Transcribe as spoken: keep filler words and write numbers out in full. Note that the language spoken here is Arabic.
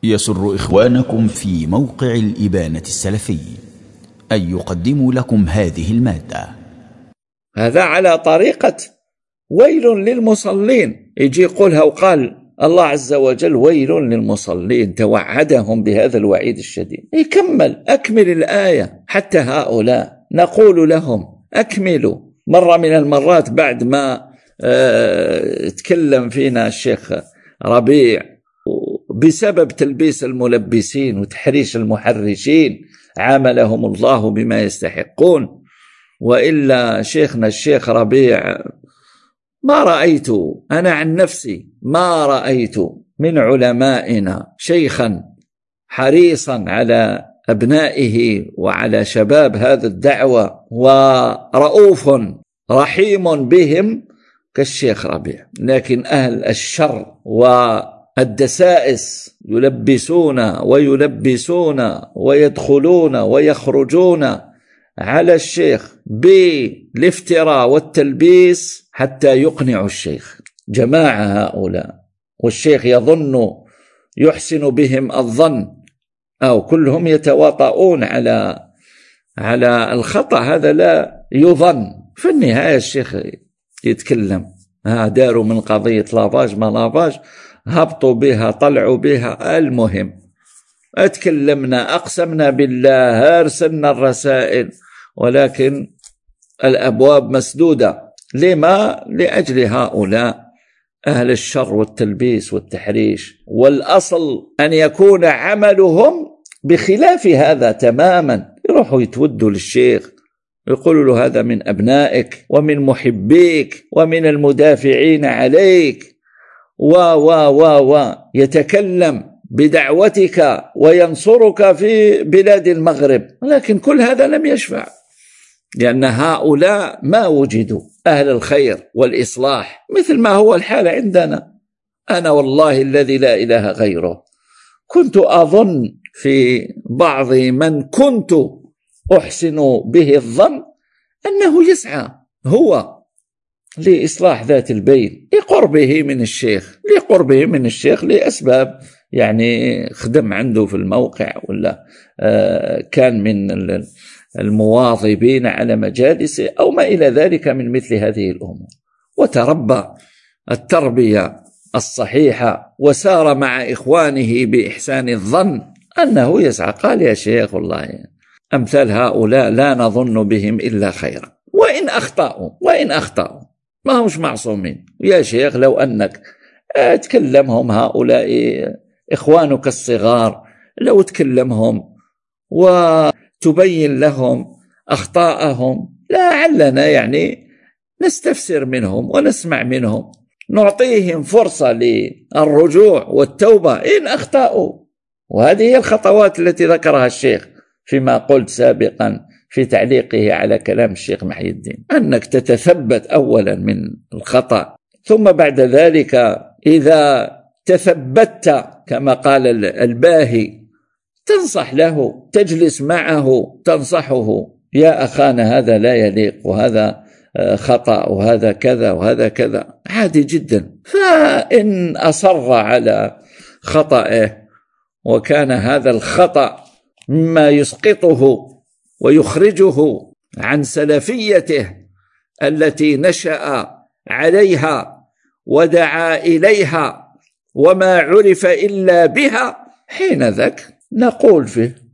يسر إخوانكم في موقع الإبانة السلفي أن يقدموا لكم هذه المادة. هذا على طريقة ويل للمصلين، يجي يقولها وقال الله عز وجل ويل للمصلين، توعدهم بهذا الوعيد الشديد. يكمل أكمل الآية حتى هؤلاء نقول لهم أكملوا. مرة من المرات بعد ما اه تكلم فينا الشيخ ربيع بسبب تلبيس الملبسين وتحريش المحرشين عاملهم الله بما يستحقون، وإلا شيخنا الشيخ ربيع ما رأيت أنا عن نفسي ما رأيت من علمائنا شيخا حريصا على أبنائه وعلى شباب هذا الدعوة ورؤوف رحيم بهم كالشيخ ربيع. لكن أهل الشر والدسائس يلبسون ويلبسون ويدخلون ويخرجون على الشيخ بالافتراء والتلبيس حتى يقنعوا الشيخ. جماعة هؤلاء، والشيخ يظن يحسن بهم الظن أو كلهم يتواطؤون على على الخطأ، هذا لا يظن. في النهاية الشيخ يتكلم، ها داروا من قضية لافاج ما لافاج، هبطوا بها طلعوا بها، المهم اتكلمنا أقسمنا بالله أرسلنا الرسائل، ولكن الأبواب مسدودة. لما؟ لأجل هؤلاء أهل الشر والتلبيس والتحريش، والأصل أن يكون عملهم بخلاف هذا تماما. يروحوا يتودوا للشيخ يقولوا له هذا من أبنائك ومن محبيك ومن المدافعين عليك و و و و يتكلم بدعوتك وينصرك في بلاد المغرب، ولكن كل هذا لم يشفع، لأن هؤلاء ما وجدوا أهل الخير والإصلاح مثل ما هو الحال عندنا. أنا والله الذي لا إله غيره كنت أظن في بعض من كنت أحسن به الظن أنه يسعى هو لإصلاح ذات البين لقربه من الشيخ لقربه من الشيخ لأسباب، يعني خدم عنده في الموقع ولا كان من المواظبين على مجالسه أو ما إلى ذلك من مثل هذه الأمور، وتربى التربية الصحيحة وسار مع إخوانه بإحسان الظن أنه يسعى. قال يا شيخ والله أمثال هؤلاء لا نظن بهم إلا خيرا، وإن أخطأوا وإن أخطأوا ما همش معصومين. يا شيخ لو أنك تكلمهم هؤلاء إخوانك الصغار، لو تكلمهم وتبين لهم أخطاءهم لعلنا يعني نستفسر منهم ونسمع منهم، نعطيهم فرصة للرجوع والتوبة إن أخطأوا. وهذه هي الخطوات التي ذكرها الشيخ فيما قلت سابقا في تعليقه على كلام الشيخ محي الدين، أنك تتثبت أولا من الخطأ، ثم بعد ذلك إذا تثبت كما قال الباهي تنصح له، تجلس معه تنصحه، يا أخانا هذا لا يليق وهذا خطأ وهذا كذا وهذا كذا، عادي جدا. فإن أصر على خطأه وكان هذا الخطأ مما يسقطه ويخرجه عن سلفيته التي نشأ عليها ودعا إليها وما عرف إلا بها، حين ذاك نقول فيه